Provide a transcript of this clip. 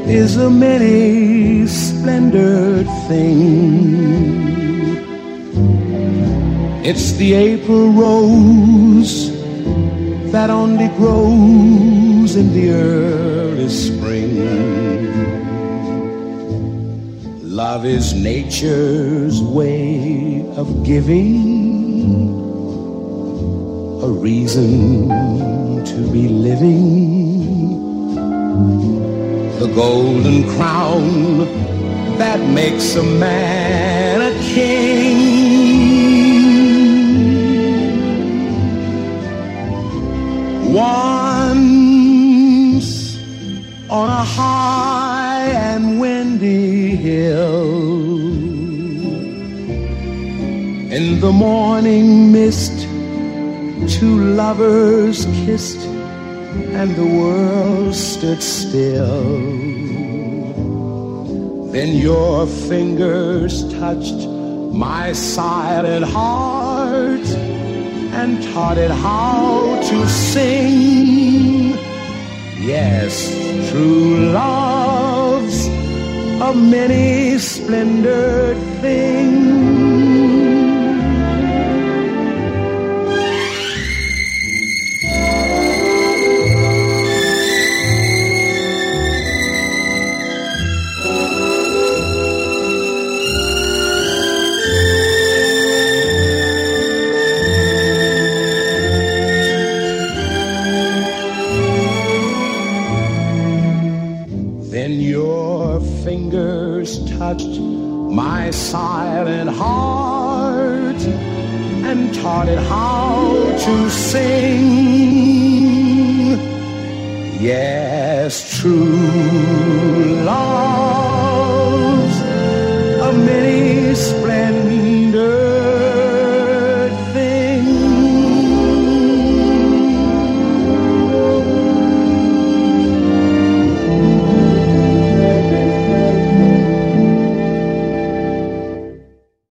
is a many-splendored thing. It's the April rose that only grows in the early spring. Love is nature's way of giving a reason to be living. The golden crown that makes a man a king. Once on a high and windy hill, in the morning mist, two lovers kissed and the world stood still. Then your fingers touched my silent heart and taught it how to sing. Yes, true love's a many-splendored thing. Touched my silent heart and taught it how to sing. Yes, true love